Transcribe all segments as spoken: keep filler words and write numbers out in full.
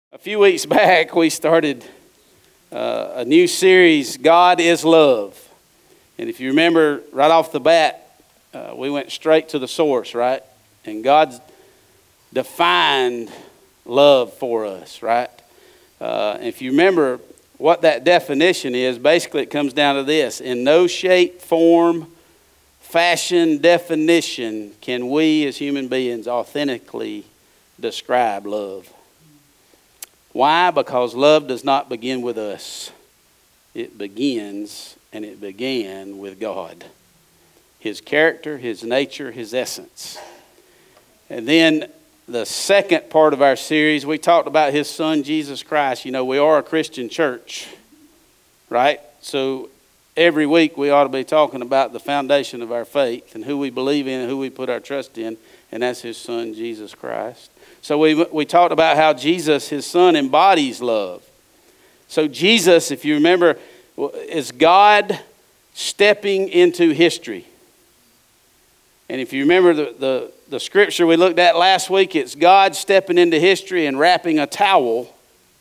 A few weeks back, we started uh, a new series, God is Love. And if you remember, right off the bat, uh, we went straight to the source, right? And God's defined love for us, right? Uh, if you remember what that definition is, basically it comes down to this. In no shape, form, fashion, definition can we as human beings authentically describe love. Why? Because love does not begin with us. It begins and it began with God. His character, His nature, His essence. And then the second part of our series, we talked about His Son, Jesus Christ. You know, we are a Christian church, right? So every week we ought to be talking about the foundation of our faith and who we believe in and who we put our trust in, and that's His Son, Jesus Christ. So we we talked about how Jesus, His Son, embodies love. So Jesus, if you remember, is God stepping into history. And if you remember the, the, the scripture we looked at last week, it's God stepping into history and wrapping a towel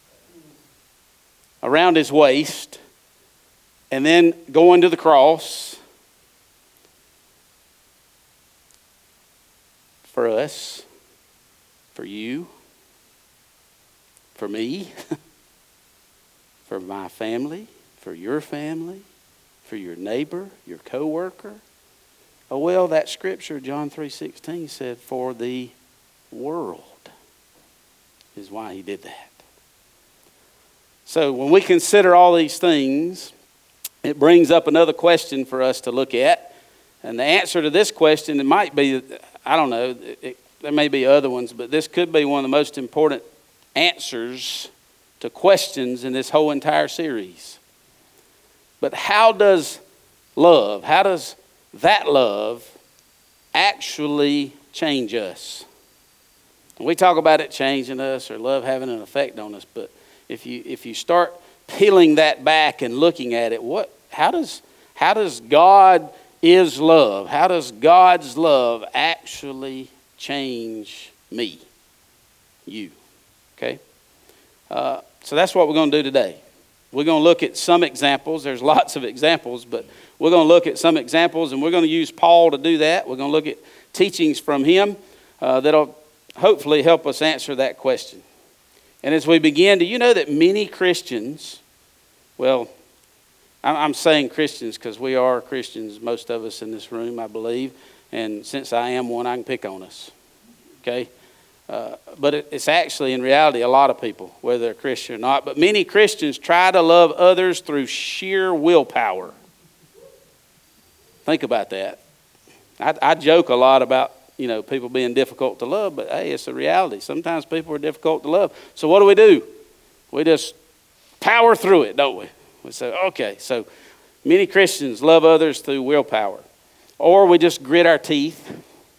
around His waist and then going to the cross for us. For you, for me, for my family, for your family, for your neighbor, your co-worker. Oh, well, that scripture, John three sixteen, said, for the world is why He did that. So when we consider all these things, it brings up another question for us to look at. And the answer to this question, it might be, I don't know, it, there may be other ones, but this could be one of the most important answers to questions in this whole entire series. But how does love, how does that love actually change us? We talk about it changing us or love having an effect on us, but if you if you start peeling that back and looking at it, what how does how does God is love? How does God's love actually change me, you, okay? Uh, so that's what we're going to do today. We're going to look at some examples. There's lots of examples, but we're going to look at some examples, and we're going to use Paul to do that. We're going to look at teachings from him uh, that'll hopefully help us answer that question. And as we begin, do you know that many Christians, well, I'm saying Christians because we are Christians, most of us in this room, I believe. And since I am one, I can pick on us, okay? Uh, but it, it's actually, in reality, a lot of people, whether they're Christian or not. But many Christians try to love others through sheer willpower. Think about that. I, I joke a lot about, you know, people being difficult to love, but hey, it's a reality. Sometimes people are difficult to love. So what do we do? We just power through it, don't we? We say, okay, so many Christians love others through willpower. Or we just grit our teeth.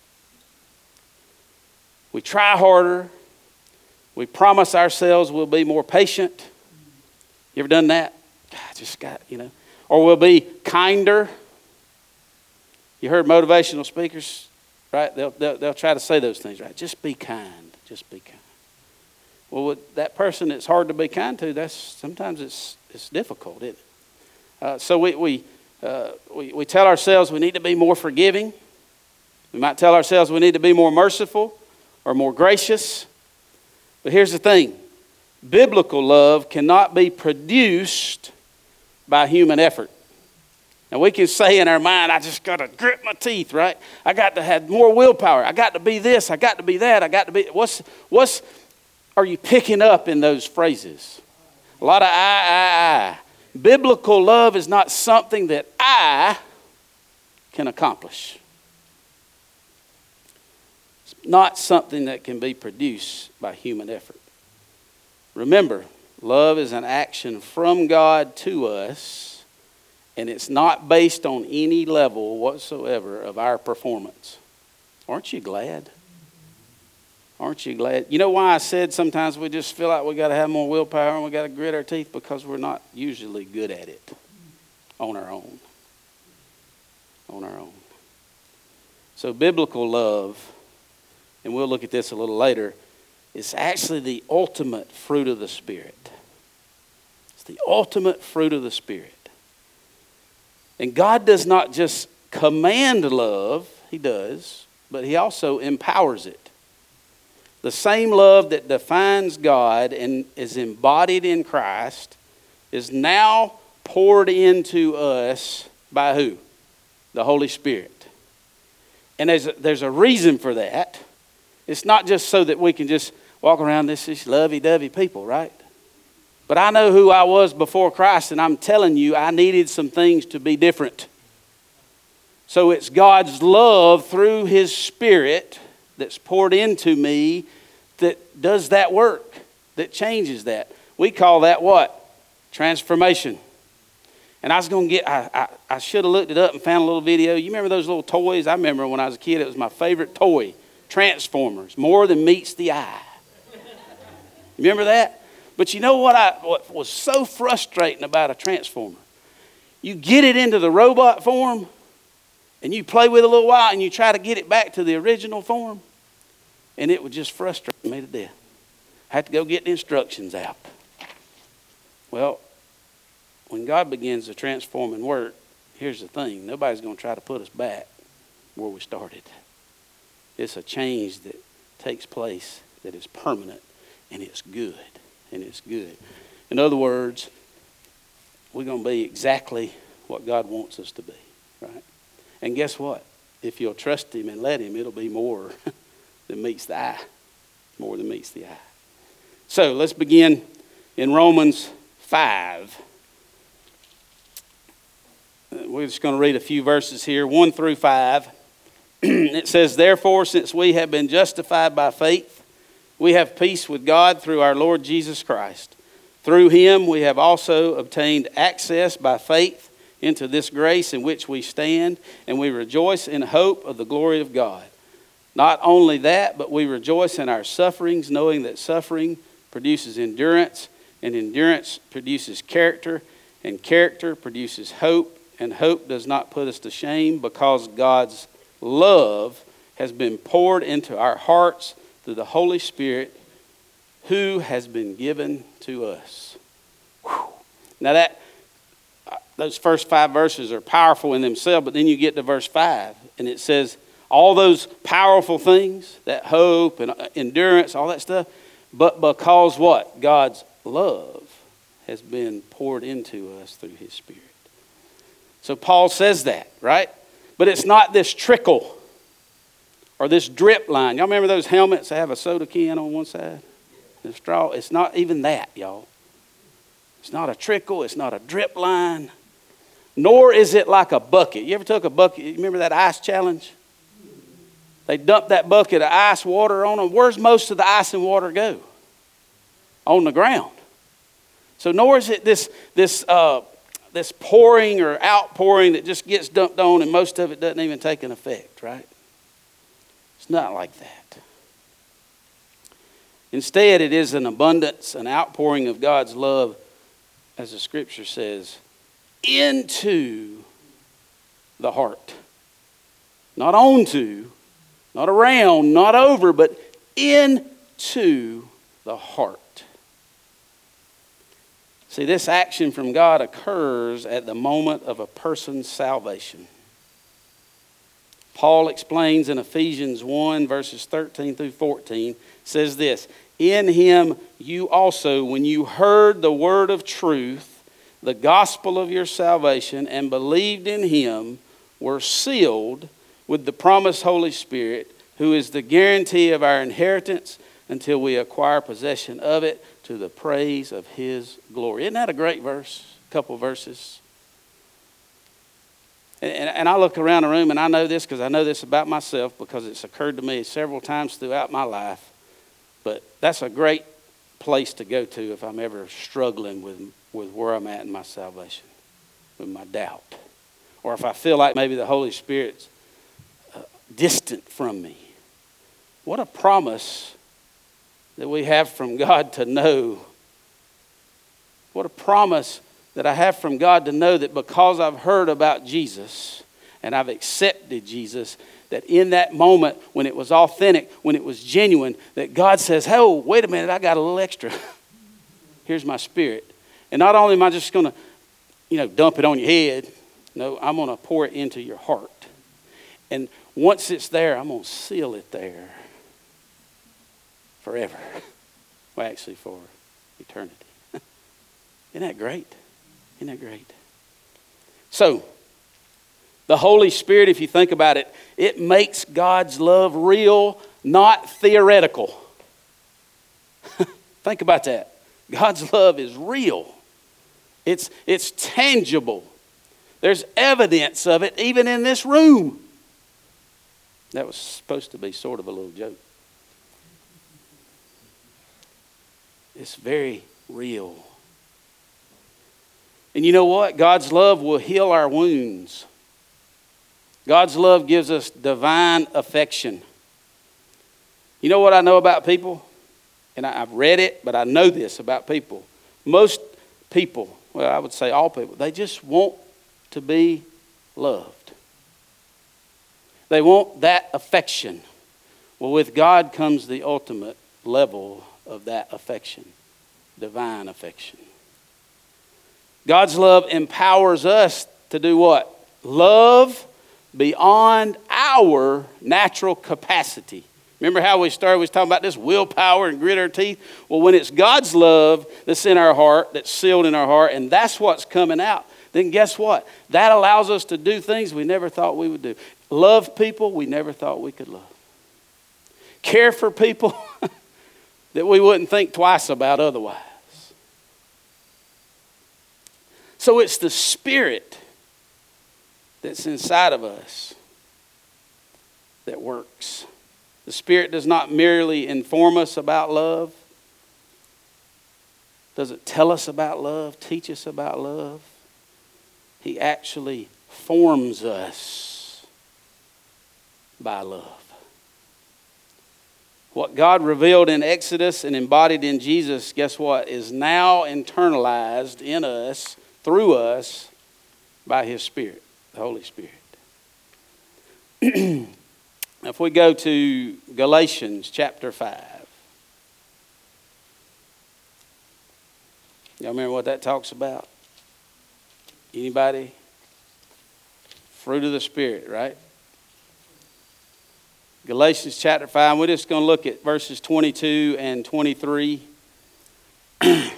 We try harder. We promise ourselves we'll be more patient. You ever done that? I just got, you know. Or we'll be kinder. You heard motivational speakers, right? They'll, they'll, they'll try to say those things, right? Just be kind. Just be kind. Well, with that person that's hard to be kind to, that's sometimes it's it's difficult, isn't it? Uh, so we we. Uh, we, we tell ourselves we need to be more forgiving. We might tell ourselves we need to be more merciful or more gracious. But here's the thing. Biblical love cannot be produced by human effort. Now we can say in our mind, I just got to grit my teeth, right? I got to have more willpower. I got to be this. I got to be that. I got to be... What's, what's are you picking up in those phrases? A lot of I, I, I. Biblical love is not something that I can accomplish. It's not something that can be produced by human effort. Remember, love is an action from God to us, and it's not based on any level whatsoever of our performance. Aren't you glad? Aren't you glad? You know why I said sometimes we just feel like we got to have more willpower and we got to grit our teeth? Because we're not usually good at it on our own. On our own. So biblical love, and we'll look at this a little later, is actually the ultimate fruit of the Spirit. It's the ultimate fruit of the Spirit. And God does not just command love, He does, but He also empowers it. The same love that defines God and is embodied in Christ is now poured into us by who? The Holy Spirit. And there's a, there's a reason for that. It's not just so that we can just walk around this, this lovey-dovey people, right? But I know who I was before Christ, and I'm telling you, I needed some things to be different. So it's God's love through His Spirit that's poured into me that does that work, that changes that. We call that what? Transformation. And I was going to get, I, I, I should have looked it up and found a little video. You remember those little toys? I remember when I was a kid, it was my favorite toy. Transformers, more than meets the eye. Remember that? But you know what, I, what was so frustrating about a transformer? You get it into the robot form, and you play with it a little while, and you try to get it back to the original form, and it would just frustrate me to death. I had to go get the instructions out. Well, when God begins to transform and work, here's the thing. Nobody's going to try to put us back where we started. It's a change that takes place that is permanent, and it's good, and it's good. In other words, we're going to be exactly what God wants us to be, right? And guess what? If you'll trust Him and let Him, it'll be more than meets the eye. More than meets the eye. So let's begin in Romans five. We're just going to read a few verses here, one through five. It says, "Therefore, since we have been justified by faith, we have peace with God through our Lord Jesus Christ. Through Him we have also obtained access by faith into this grace in which we stand, and we rejoice in hope of the glory of God. Not only that, but we rejoice in our sufferings, knowing that suffering produces endurance, and endurance produces character, and character produces hope, and hope does not put us to shame, because God's love has been poured into our hearts through the Holy Spirit who has been given to us." Whew. Now that those first five verses are powerful in themselves, but then you get to verse five, and it says all those powerful things, that hope and endurance, all that stuff, but because what? God's love has been poured into us through His Spirit. So Paul says that, right? But it's not this trickle or this drip line. Y'all remember those helmets that have a soda can on one side? The straw. It's not even that, y'all. It's not a trickle. It's not a drip line. Nor is it like a bucket. You ever took a bucket? You remember that ice challenge? They dumped that bucket of ice water on them. Where's most of the ice and water go? On the ground. So nor is it this, this, uh, this pouring or outpouring that just gets dumped on and most of it doesn't even take an effect, right? It's not like that. Instead, it is an abundance, an outpouring of God's love, as the Scripture says, into the heart. Not onto, not around, not over, but into the heart. See, this action from God occurs at the moment of a person's salvation. Paul explains in Ephesians one, verses thirteen through fourteen, says this, "In Him you also, when you heard the word of truth, the gospel of your salvation, and believed in Him, were sealed with the promised Holy Spirit, who is the guarantee of our inheritance until we acquire possession of it, to the praise of His glory." Isn't that a great verse? A couple verses. And, and I look around the room, and I know this because I know this about myself because it's occurred to me several times throughout my life. But that's a great place to go to if I'm ever struggling with, with where I'm at in my salvation, with my doubt. Or if I feel like maybe the Holy Spirit's uh, distant from me. What a promise that we have from God to know. What a promise that I have from God to know that because I've heard about Jesus and I've accepted Jesus, that in that moment, when it was authentic, when it was genuine, that God says, oh, wait a minute, I got a little extra. Here's my Spirit. And not only am I just going to, you know, dump it on your head, no, I'm going to pour it into your heart. And once it's there, I'm going to seal it there forever. Well, actually for eternity. Isn't that great? Isn't that great? So, the Holy Spirit, if you think about it, it makes God's love real, not theoretical. Think about that. God's love is real. It's, it's tangible. There's evidence of it even in this room. That was supposed to be sort of a little joke. It's very real. And you know what? God's love will heal our wounds. God's love gives us divine affection. You know what I know about people? And I, I've read it, but I know this about people. Most people, well, I would say all people, they just want to be loved. They want that affection. Well, with God comes the ultimate level of that affection, divine affection. God's love empowers us to do what? Love beyond our natural capacity. Remember how we started, we was talking about this willpower and grit our teeth? Well, when it's God's love that's in our heart, that's sealed in our heart, and that's what's coming out, then guess what? That allows us to do things we never thought we would do. Love people we never thought we could love. Care for people that we wouldn't think twice about otherwise. So it's the Spirit that's inside of us that works. The Spirit does not merely inform us about love, doesn't tell us about love, teach us about love. He actually forms us by love. What God revealed in Exodus and embodied in Jesus, guess what, is now internalized in us, through us, by His Spirit, the Holy Spirit. If we go to Galatians chapter five. Y'all remember what that talks about? Anybody? Fruit of the Spirit, right? Galatians chapter five. We're just going to look at verses twenty-two and twenty-three. If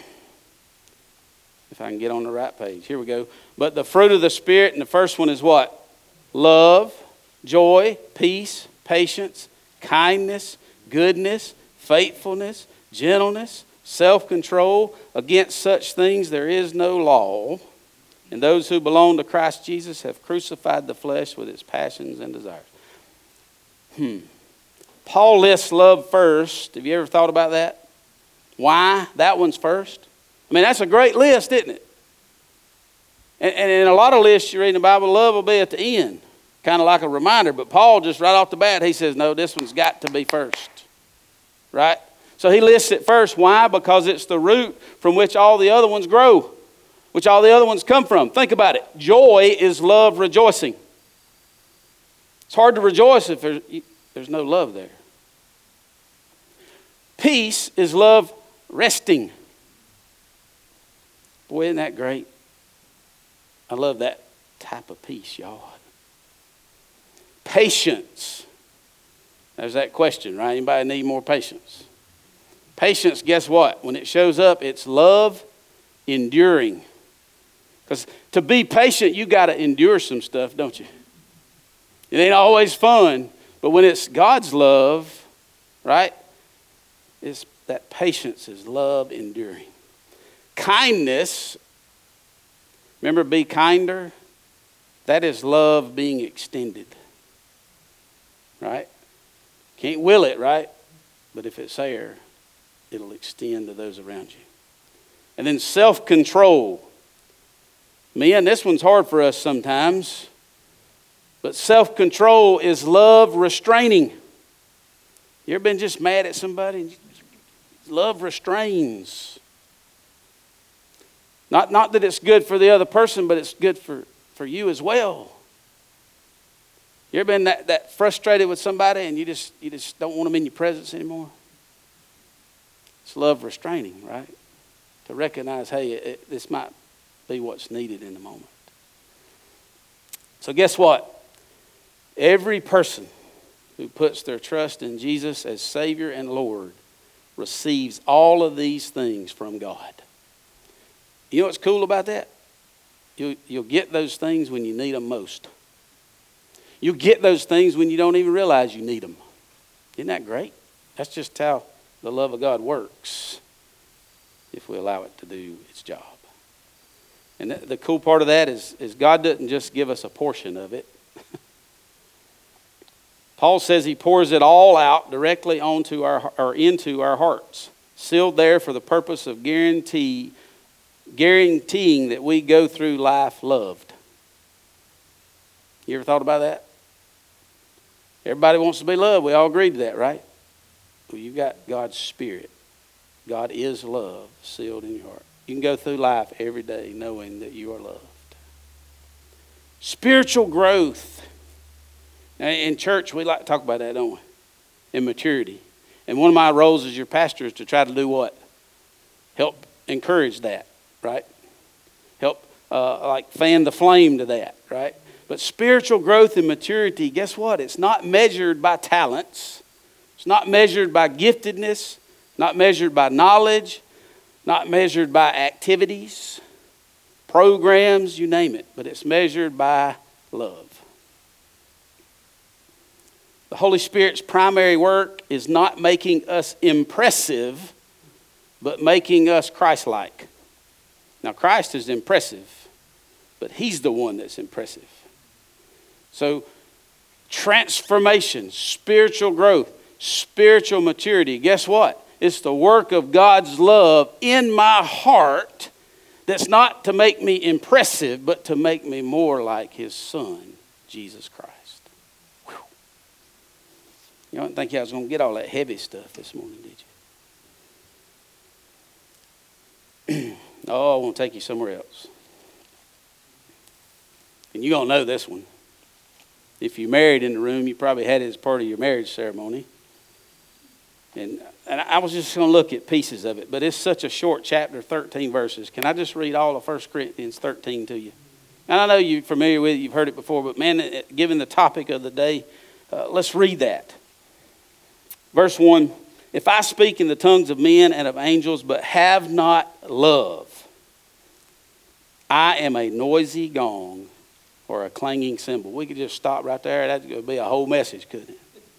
I can get on the right page. Here we go. But the fruit of the Spirit, and the first one is what? Love, joy, peace, patience, kindness, goodness, faithfulness, gentleness, self-control. Against such things there is no law. And those who belong to Christ Jesus have crucified the flesh with its passions and desires. Hmm. Paul lists love first. Have you ever thought about that? Why that one's first? I mean, that's a great list, isn't it? And, and in a lot of lists you read in the Bible, love will be at the end. Kind of like a reminder. But Paul, just right off the bat, he says, no, this one's got to be first. Right? So he lists it first. Why? Because it's the root from which all the other ones grow. Which all the other ones come from. Think about it. Joy is love rejoicing. It's hard to rejoice if there's, there's no love there. Peace is love resting. Boy, isn't that great? I love that type of peace, y'all. Patience. There's that question, right? Anybody need more patience? Patience, guess what? When it shows up, it's love enduring. Because to be patient, you got to endure some stuff, don't you? It ain't always fun, but when it's God's love, right? It's that patience is love enduring. Kindness, remember be kinder? That is love being extended. Right? Can't will it, right? But if it's there, it'll extend to those around you. And then self-control. Man, this one's hard for us sometimes. But self-control is love restraining. You ever been just mad at somebody? Love restrains. Not, not that it's good for the other person, but it's good for, for you as well. You ever been that, that frustrated with somebody and you just you just don't want them in your presence anymore? It's love restraining, right? To recognize, hey, it, this might be what's needed in the moment. So guess what? Every person who puts their trust in Jesus as Savior and Lord receives all of these things from God. You know what's cool about that? You'll, you'll get those things when you need them most. You'll get those things when you don't even realize you need them. Isn't that great? That's just how the love of God works if we allow it to do its job. And the, the cool part of that is, is God doesn't just give us a portion of it. Paul says he pours it all out directly onto our or into our hearts, sealed there for the purpose of guarantee, guaranteeing that we go through life loved. You ever thought about that? Everybody wants to be loved. We all agree to that, right? Well, you've got God's Spirit. God is love sealed in your heart. You can go through life every day knowing that you are loved. Spiritual growth. Now, in church, we like to talk about that, don't we? In maturity. And one of my roles as your pastor is to try to do what? Help encourage that, right? Help uh, like fan the flame to that, right? But spiritual growth and maturity, guess what? It's not measured by talents. It's not measured by giftedness. Not measured by knowledge. Not measured by activities, programs, you name it. But it's measured by love. The Holy Spirit's primary work is not making us impressive, but making us Christ-like. Now, Christ is impressive, but He's the one that's impressive. So, transformation, spiritual growth, spiritual maturity, guess what? It's the work of God's love in my heart that's not to make me impressive, but to make me more like His Son, Jesus Christ. Whew. You don't think I was going to get all that heavy stuff this morning, did you? Oh, I want to take you somewhere else. And you're going to know this one. If you're married in the room, you probably had it as part of your marriage ceremony. And, and I was just going to look at pieces of it, but it's such a short chapter, thirteen verses. Can I just read all of First Corinthians thirteen to you? And I know you're familiar with it, you've heard it before, but man, given the topic of the day, uh, let's read that. Verse one, if I speak in the tongues of men and of angels, but have not love, I am a noisy gong or a clanging cymbal. We could just stop right there. That would be a whole message, couldn't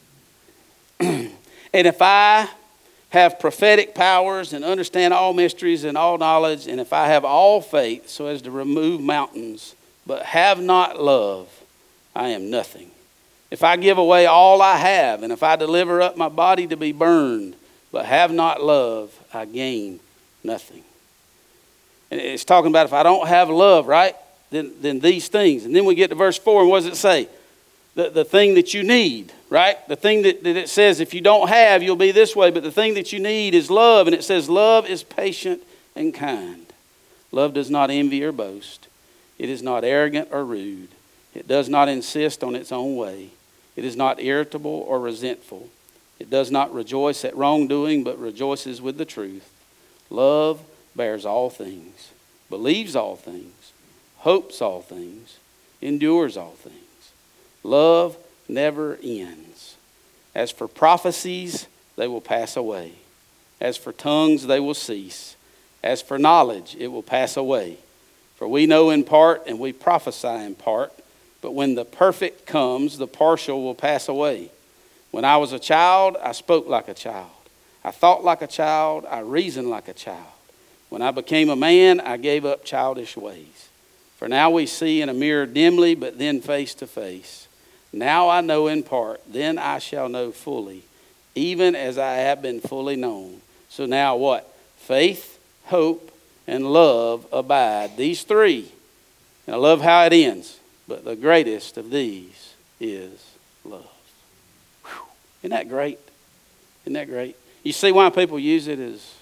it? And if I have prophetic powers and understand all mysteries and all knowledge, and if I have all faith so as to remove mountains, but have not love, I am nothing. If I give away all I have, and if I deliver up my body to be burned, but have not love, I gain nothing. And it's talking about if I don't have love, right, then, then these things. And then we get to verse four, and what does it say? The, the thing that you need, right? The thing that, that it says if you don't have, you'll be this way. But the thing that you need is love. And it says love is patient and kind. Love does not envy or boast. It is not arrogant or rude. It does not insist on its own way. It is not irritable or resentful. It does not rejoice at wrongdoing, but rejoices with the truth. Love bears all things, believes all things, hopes all things, endures all things. Love never ends. As for prophecies, they will pass away. As for tongues, they will cease. As for knowledge, it will pass away. For we know in part and we prophesy in part. But when the perfect comes, the partial will pass away. When I was a child, I spoke like a child. I thought like a child. I reasoned like a child. When I became a man, I gave up childish ways. For now we see in a mirror dimly, but then face to face. Now I know in part, then I shall know fully, even as I have been fully known. So now what? Faith, hope, and love abide. These three. And I love how it ends. But the greatest of these is love. Whew. Isn't that great? Isn't that great? You see why people use it as,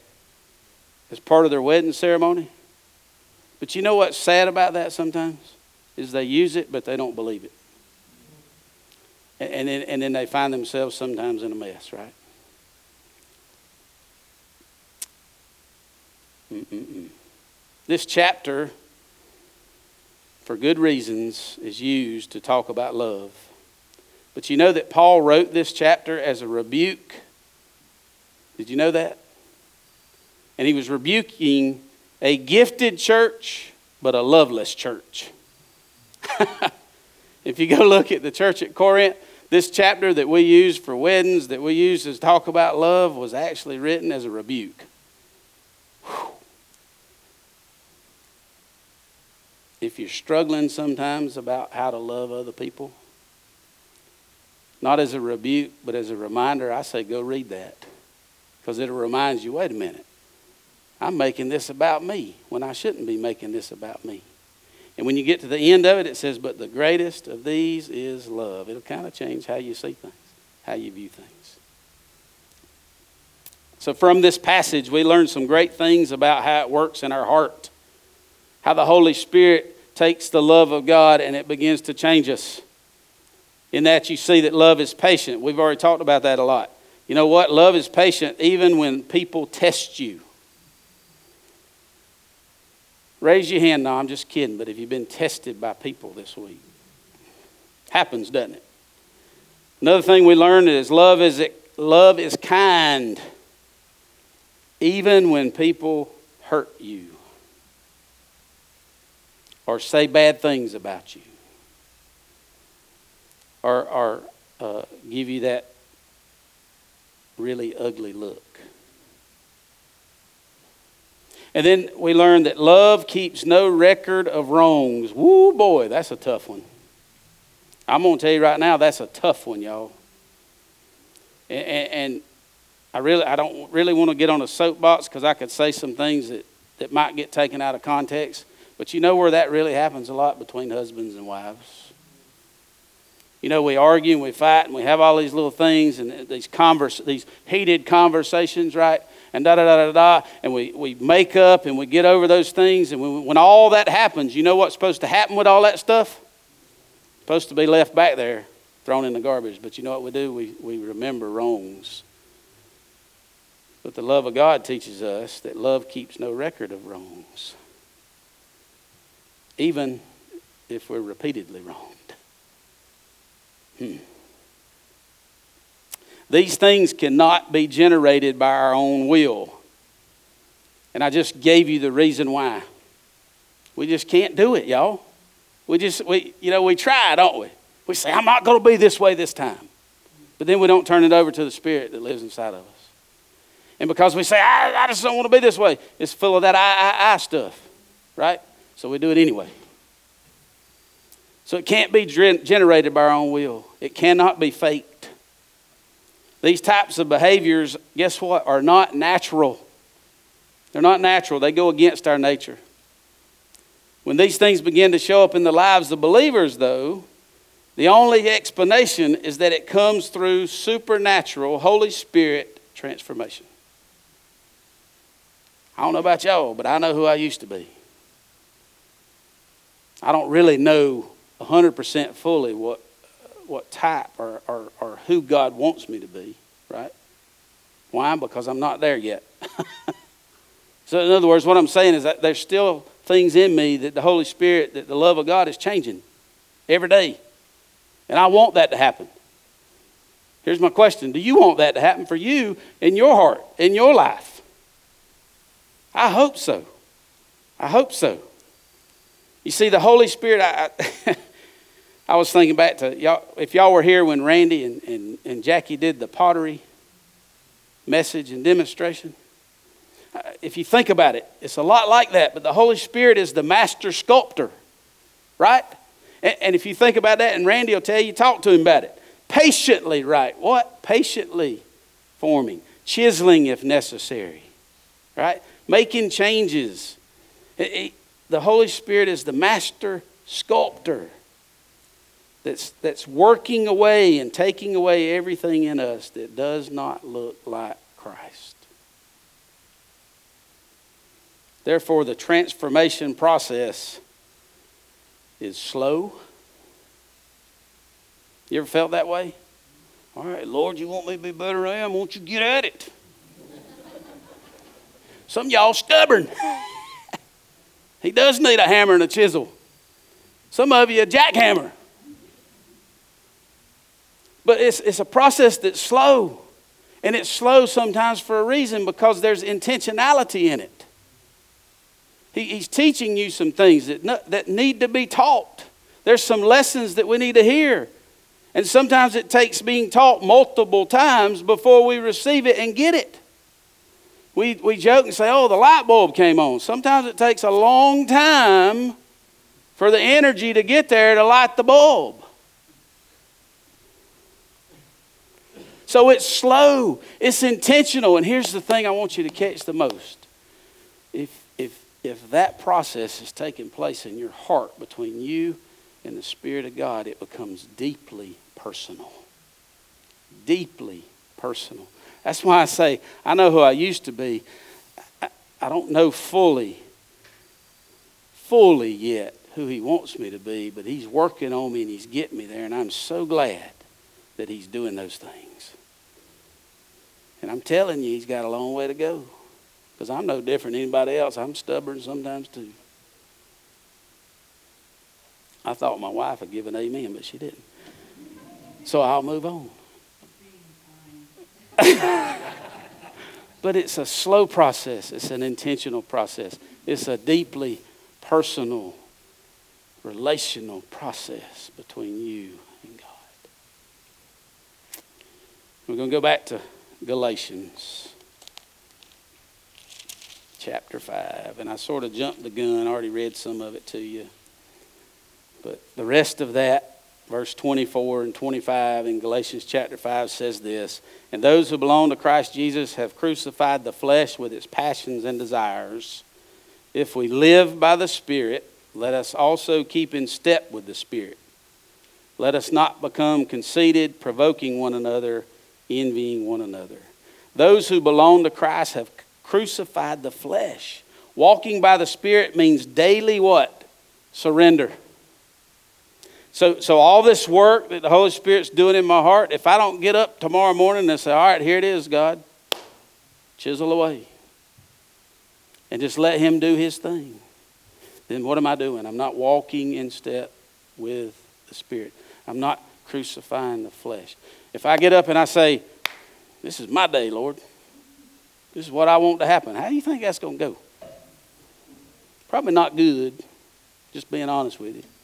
as part of their wedding ceremony? But you know what's sad about that sometimes? Is they use it, but they don't believe it. And then, and then they find themselves sometimes in a mess, right? Mm-mm-mm. This chapter, for good reasons, is used to talk about love. But you know that Paul wrote this chapter as a rebuke? Did you know that? And he was rebuking a gifted church, but a loveless church. If you go look at the church at Corinth, this chapter that we use for weddings, that we use to talk about love, was actually written as a rebuke. Whew. If you're struggling sometimes about how to love other people, not as a rebuke, but as a reminder, I say go read that. Because it'll remind you, wait a minute, I'm making this about me when I shouldn't be making this about me. And when you get to the end of it, it says, but the greatest of these is love. It'll kind of change how you see things, how you view things. So from this passage, we learn some great things about how it works in our heart. How the Holy Spirit takes the love of God and it begins to change us. In that you see that love is patient. We've already talked about that a lot. You know what? Love is patient even when people test you. Raise your hand. No, I'm just kidding. But have you been tested by people this week? Happens, doesn't it? Another thing we learned is love is love is kind, even when people hurt you or say bad things about you or, or uh, give you that really ugly look. And then we learned that love keeps no record of wrongs. Woo, boy, that's a tough one. I'm going to tell you right now, that's a tough one, y'all. And, and I really, I don't really want to get on a soapbox because I could say some things that, that might get taken out of context. But you know where that really happens a lot between husbands and wives. You know, we argue and we fight and we have all these little things and these converse, these heated conversations, right? And da da da da da. And we, we make up and we get over those things. And when, when all that happens, you know what's supposed to happen with all that stuff? It's supposed to be left back there, thrown in the garbage. But you know what we do? We, we remember wrongs. But the love of God teaches us that love keeps no record of wrongs, even if we're repeatedly wronged. Hmm. These things cannot be generated by our own will. And I just gave you the reason why. We just can't do it, y'all. We just, we, you know, we try, don't we? We say, I'm not going to be this way this time. But then we don't turn it over to the Spirit that lives inside of us. And because we say, I, I just don't want to be this way, it's full of that I, I, I stuff, right? So we do it anyway. So it can't be generated by our own will. It cannot be faked. These types of behaviors, guess what, are not natural. They're not natural. They go against our nature. When these things begin to show up in the lives of believers, though, the only explanation is that it comes through supernatural Holy Spirit transformation. I don't know about y'all, but I know who I used to be. I don't really know one hundred percent fully what what type or, or, or who God wants me to be, right? Why? Because I'm not there yet. So in other words, what I'm saying is that there's still things in me that the Holy Spirit, that the love of God is changing every day. And I want that to happen. Here's my question. Do you want that to happen for you in your heart, in your life? I hope so. I hope so. You see, the Holy Spirit, I, I, I was thinking back to, y'all, if y'all were here when Randy and, and, and Jackie did the pottery message and demonstration, uh, if you think about it, it's a lot like that, but the Holy Spirit is the master sculptor, right? And, and if you think about that, and Randy will tell you, talk to him about it. Patiently, right? What? Patiently forming, chiseling if necessary, right? Making changes. It, it, the Holy Spirit is the master sculptor that's, that's working away and taking away everything in us that does not look like Christ. Therefore, the transformation process is slow, You ever felt that way? All right, Lord, you want me to be better than I am? Won't you get at it? Some of y'all stubborn. He does need a hammer and a chisel. Some of you a jackhammer. But it's, it's a process that's slow. And it's slow sometimes for a reason, because there's intentionality in it. He, he's teaching you some things that, no, that need to be taught. There's some lessons that we need to hear. And sometimes it takes being taught multiple times before we receive it and get it. We, we joke and say, oh, the light bulb came on. Sometimes it takes a long time for the energy to get there to light the bulb. So it's slow. It's intentional. And here's the thing I want you to catch the most. If, if, if that process is taking place in your heart between you and the Spirit of God, it becomes deeply personal. Deeply personal. That's why I say, I know who I used to be. I, I don't know fully, fully yet who He wants me to be, but He's working on me and He's getting me there, and I'm so glad that He's doing those things. And I'm telling you, He's got a long way to go, because I'm no different than anybody else. I'm stubborn sometimes too. I thought my wife would give an amen, but she didn't. So I'll move on. But it's a slow process. It's an intentional process. It's a deeply personal, relational process between you and God. We're going to go back to Galatians chapter five. And I sort of jumped the gun. I already read some of it to you. But the rest of that, verse twenty-four and twenty-five in Galatians chapter five says this: and those who belong to Christ Jesus have crucified the flesh with its passions and desires. If we live by the Spirit, let us also keep in step with the Spirit. Let us not become conceited, provoking one another, envying one another. Those who belong to Christ have crucified the flesh. Walking by the Spirit means daily what? Surrender. So, so all this work that the Holy Spirit's doing in my heart, if I don't get up tomorrow morning and say, all right, here it is, God, chisel away, and just let Him do His thing, then what am I doing? I'm not walking in step with the Spirit. I'm not crucifying the flesh. If I get up and I say, this is my day, Lord, this is what I want to happen, how do you think that's going to go? Probably not good, just being honest with you.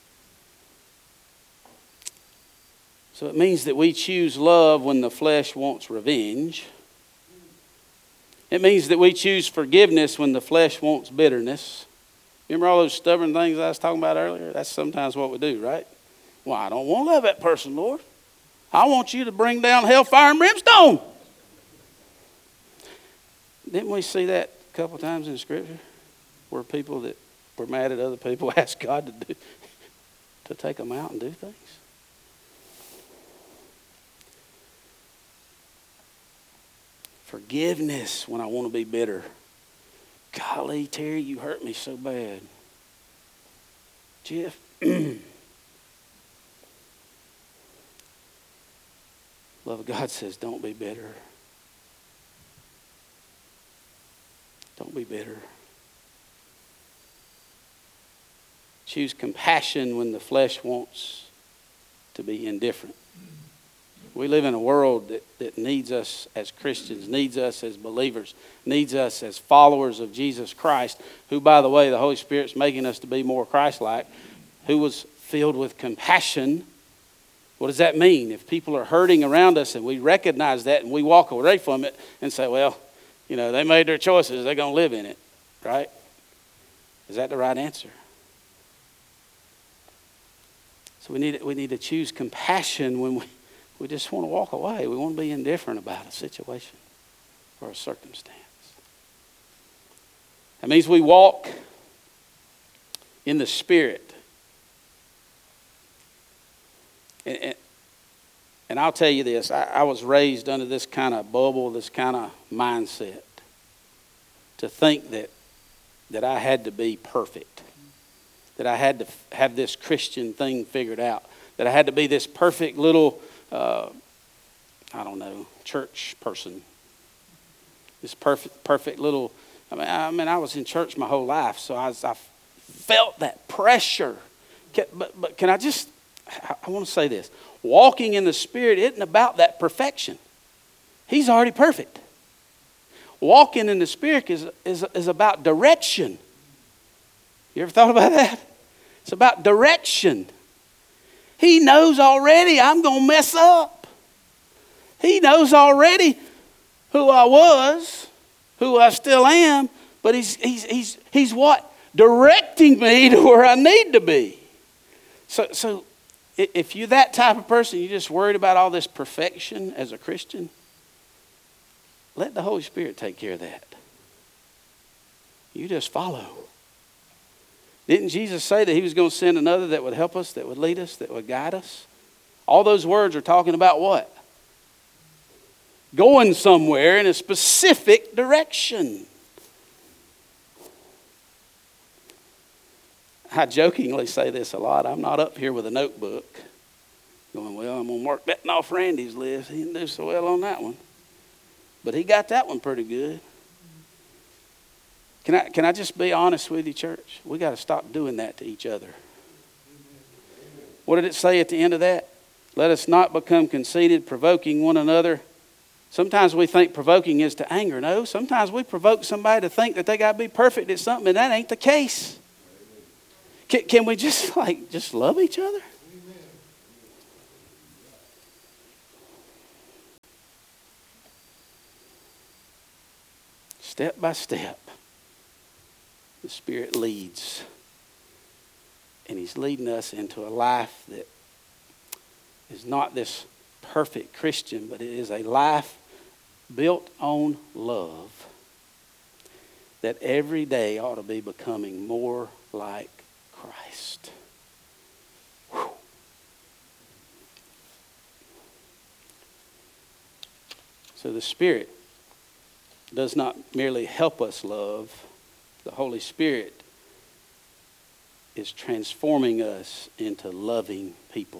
So it means that we choose love when the flesh wants revenge. It means that we choose forgiveness when the flesh wants bitterness. Remember all those stubborn things I was talking about earlier? That's sometimes what we do, right? Well, I don't want to love that person, Lord. I want you to bring down hellfire and brimstone. Didn't we see that a couple times in Scripture? Where people that were mad at other people asked God to do, to take them out and do things? Forgiveness when I want to be bitter. Golly, Terry, you hurt me so bad. Jeff. Love of God says, don't be bitter. Don't be bitter. Choose compassion when the flesh wants to be indifferent. We live in a world that, that needs us as Christians, needs us as believers, needs us as followers of Jesus Christ, who, by the way, the Holy Spirit's making us to be more Christ-like, who was filled with compassion. What does that mean? If people are hurting around us and we recognize that and we walk away from it and say, well, you know, they made their choices, they're going to live in it, right? Is that the right answer? So we need, we need to choose compassion when we We just want to walk away. We want to be indifferent about a situation or a circumstance. That means we walk in the Spirit. And, and, and I'll tell you this, I, I was raised under this kind of bubble, this kind of mindset, to think that, that I had to be perfect, that I had to have this Christian thing figured out, that I had to be this perfect little, uh, I don't know, church person. This perfect, perfect little, I mean, I mean, I was in church my whole life, so I, was, I felt that pressure. Can, but, but can I just, I, I want to say this. Walking in the Spirit isn't about that perfection. He's already perfect. Walking in the Spirit is, is, is about direction. You ever thought about that? It's about direction. He knows already I'm going to mess up. He knows already who I was, who I still am, but he's, he's, he's, he's what? Directing me to where I need to be. So, so if you're that type of person, you're just worried about all this perfection as a Christian, let the Holy Spirit take care of that. You just follow. Didn't Jesus say that he was going to send another that would help us, that would lead us, that would guide us? All those words are talking about what? Going somewhere in a specific direction. I jokingly say this a lot. I'm not up here with a notebook going, well, I'm going to mark that off Randy's list. He didn't do so well on that one. But he got that one pretty good. Can I, can I just be honest with you, church? We got to stop doing that to each other. What did it say at the end of that? Let us not become conceited, provoking one another. Sometimes we think provoking is to anger. No, sometimes we provoke somebody to think that they got to be perfect at something, and that ain't the case. Can, can we just like just love each other? Step by step, the Spirit leads. And he's leading us into a life that is not this perfect Christian, but it is a life built on love that every day ought to be becoming more like Christ. Whew. So the Spirit does not merely help us love. The Holy Spirit is transforming us into loving people.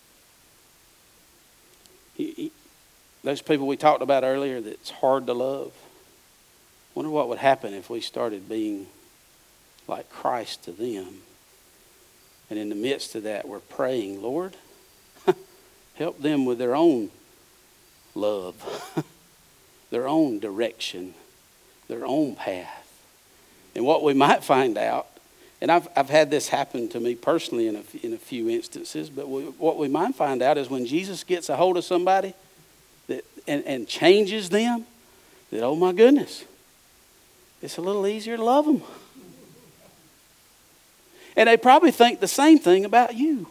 He, he, those people we talked about earlier that's hard to love, wonder what would happen if we started being like Christ to them. And in the midst of that, we're praying, Lord, help them with their own love, their own direction, their own path. And what we might find out, and I've I've had this happen to me personally in a, in a few instances, but we, what we might find out is when Jesus gets a hold of somebody that and, and changes them, that, oh my goodness, it's a little easier to love them. And they probably think the same thing about you.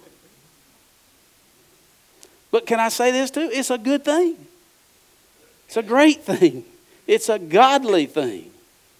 But can I say this too? It's a good thing. It's a great thing. It's a godly thing.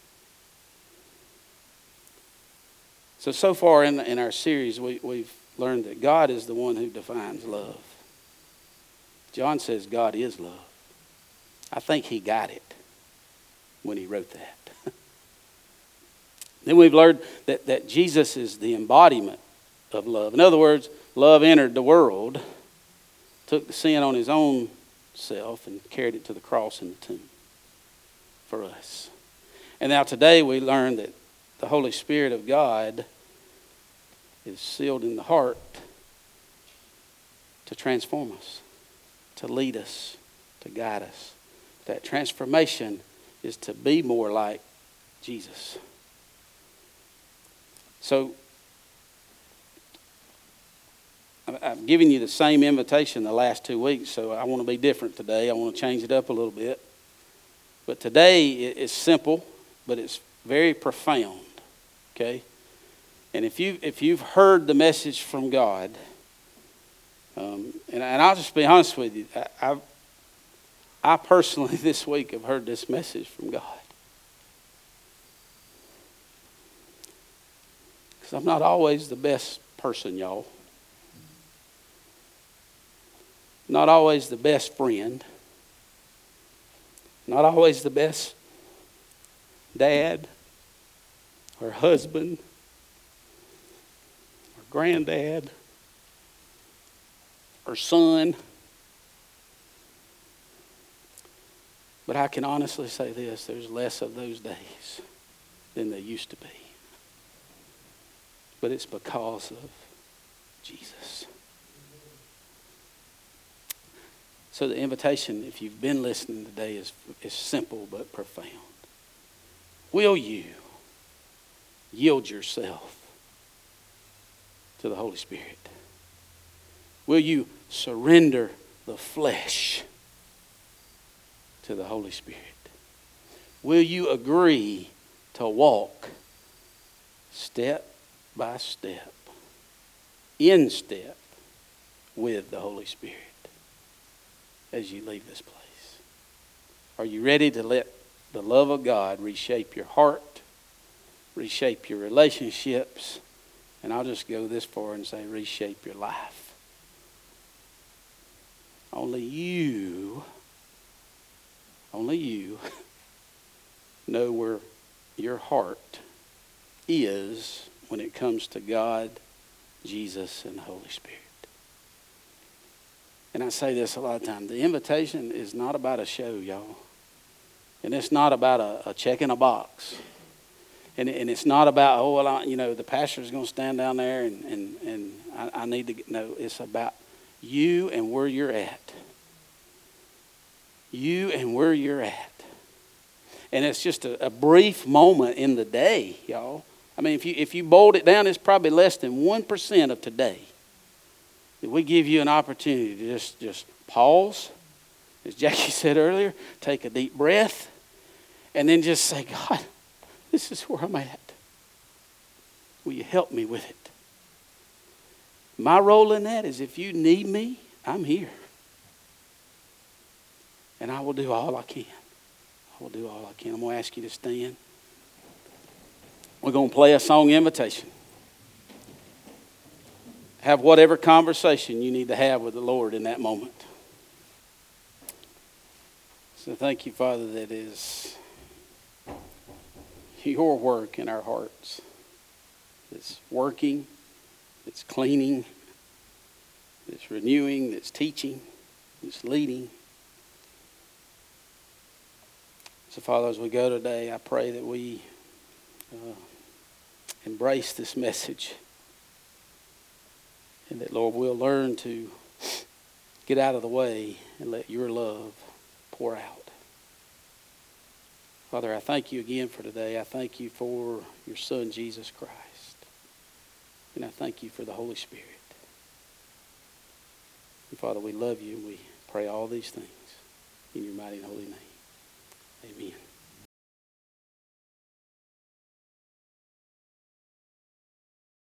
So, so far in, in our series, we, we've learned that God is the one who defines love. John says God is love. I think he got it when he wrote that. Then we've learned that, that Jesus is the embodiment of love. In other words, love entered the world, took the sin on his own self, and carried it to the cross and the tomb for us. And now today we learn that the Holy Spirit of God is sealed in the heart to transform us, to lead us, to guide us. That transformation is to be more like Jesus. So, I've given you the same invitation the last two weeks, so I want to be different today. I want to change it up a little bit. But today it's simple, but it's very profound. Okay? And if you if you've heard the message from God, um, and, and I'll just be honest with you, I, I I personally this week have heard this message from God. Because I'm not always the best person, y'all. Not always the best friend. Not always the best dad or husband or granddad or son. But I can honestly say this, there's less of those days than there used to be. But it's because of Jesus. So the invitation, if you've been listening today, is, is simple but profound. Will you yield yourself to the Holy Spirit? Will you surrender the flesh to the Holy Spirit? Will you agree to walk step by step, in step with the Holy Spirit as you leave this place? Are you ready to let the love of God reshape your heart, reshape your relationships, and I'll just go this far and say reshape your life? Only you, only you know where your heart is when it comes to God, Jesus, and the Holy Spirit. And I say this a lot of times. The invitation is not about a show, y'all. And it's not about a, a check in a box. And, and it's not about, oh, well, I, you know, the pastor's going to stand down there and, and, and I, I need to get, no, it's about you and where you're at. You and where you're at. And it's just a, a brief moment in the day, y'all. I mean, if you if you boiled it down, it's probably less than one percent of today. That we give you an opportunity to just, just pause, as Jackie said earlier, take a deep breath, and then just say, God, this is where I'm at. Will you help me with it? My role in that is if you need me, I'm here. And I will do all I can. I will do all I can. I'm going to ask you to stand. We're going to play a song invitation. Have whatever conversation you need to have with the Lord in that moment. So thank you, Father, that is your work in our hearts. It's working, it's cleaning, it's renewing, it's teaching, it's leading. So, Father, as we go today, I pray that we uh, embrace this message. And that, Lord, we'll learn to get out of the way and let your love pour out. Father, I thank you again for today. I thank you for your Son, Jesus Christ. And I thank you for the Holy Spirit. And Father, we love you and we pray all these things in your mighty and holy name.